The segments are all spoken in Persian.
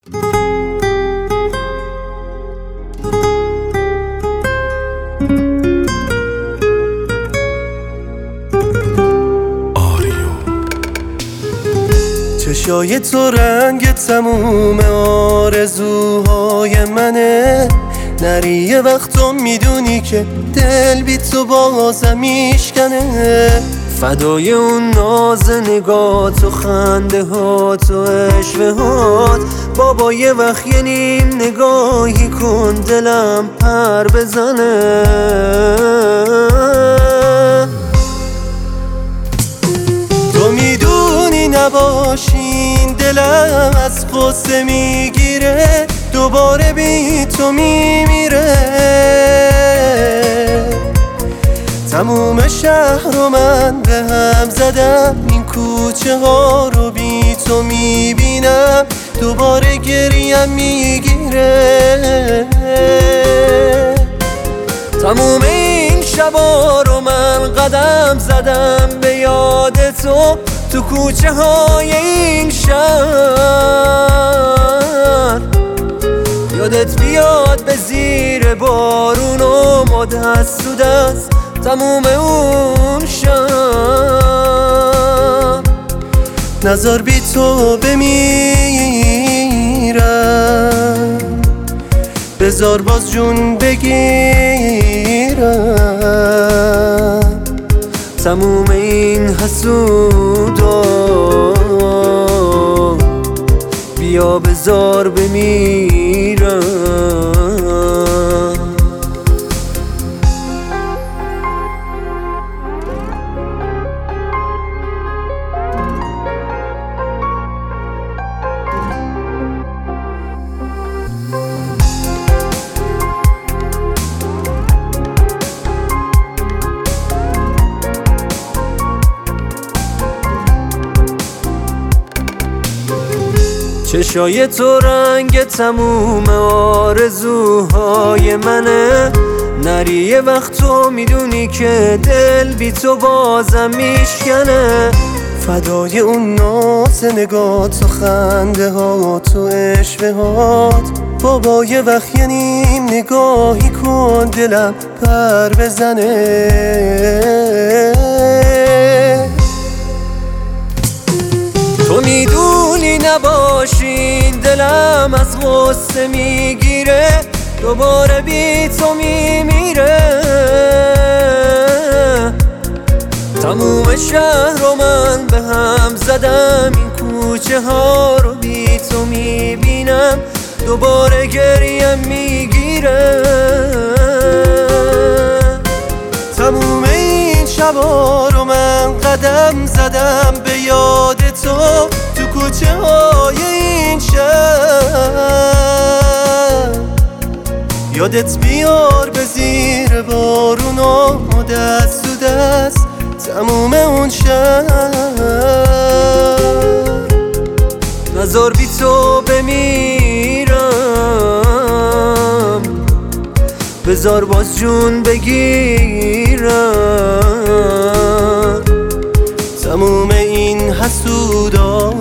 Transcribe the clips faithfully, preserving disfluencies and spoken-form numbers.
چشای تو رنگ تموم آرزوهای منه، نری یه وقتا میدونی که دل بی تو بازم میشکنه. فدای اون ناز نگات و خنده هات و عشوه هات، بابا یه وقت یه نیم نگاهی کن دلم پر بزنه. تو میدونی نباشین دلم از قصه میگیره، دوباره بی تو میمیره. تموم شهر رو من به هم زدم، این کوچه ها رو بی تو میبینم، دوباره گریم میگیره. تموم این شبا رو من قدم زدم به یاد تو، تو کوچه های این شهر. یادت بیاد به زیر بارون و ما دست تو دست تموم اون شب. نظر بی تو بمیرم، بذار باز جون بگیرم. تموم این حسودا بیا بذار بمیرم. چشای تو رنگ تموم آرزوهای منه، نری یه وقت تو میدونی که دل بی تو بازم میشکنه. فدای اون ناز نگات و خنده هات و عشوه هات، بابا یه وقت یه نیم نگاهی کن دلم پر بزنه. تو میدونی نباشین دلم از غصه میگیره، دوباره بی تو میمیره. تموم شهر رو من به هم زدم، این کوچه ها رو بی تو میبینم، دوباره گریم میگیره. تموم این شبا رو من قدم زدم به یاد تو، تو کوچه های این شهر. یادت بیار به زیر بارون و دست تو دست تموم اون شهر. نظر بی تو بمیرم، بذار باز جون بگیرم. تموم این حسودا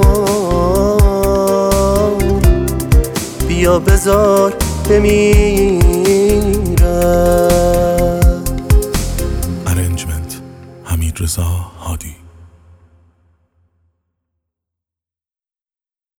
بیا بذار بمیرم.